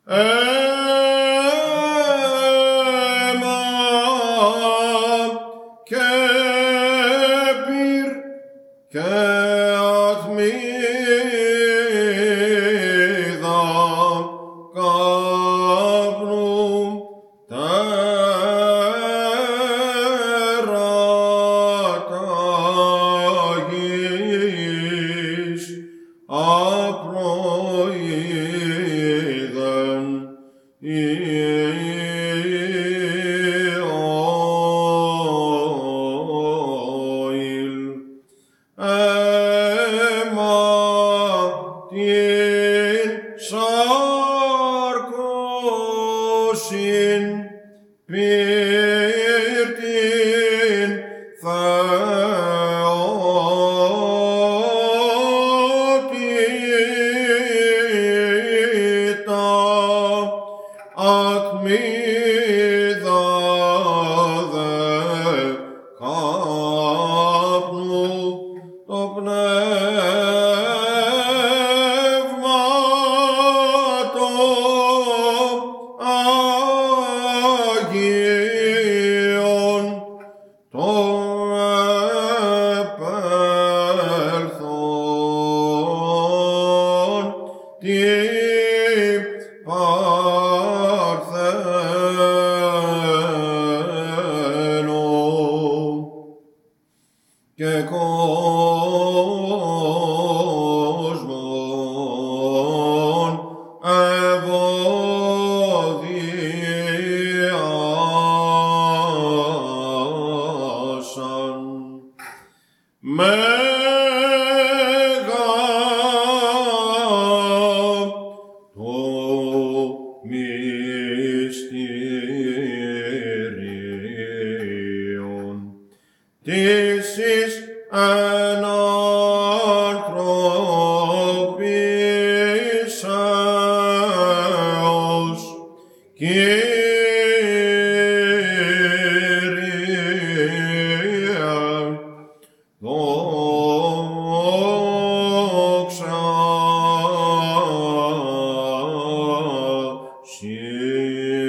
αίμα και πυρ και ατμίδα καπνού τέρατα γης απροείδεν Ιωήλ αίμα την σάρκωσιν πυρ την θεότητα ατμίδα δε καπνού το πνεύμα το Αγίον το επέλθον τι παρθένο και κόσμον ευωδιάσαν μέγα το μυστήριον της εις ενανθρωπίσεως Κύριε δόξα σοι.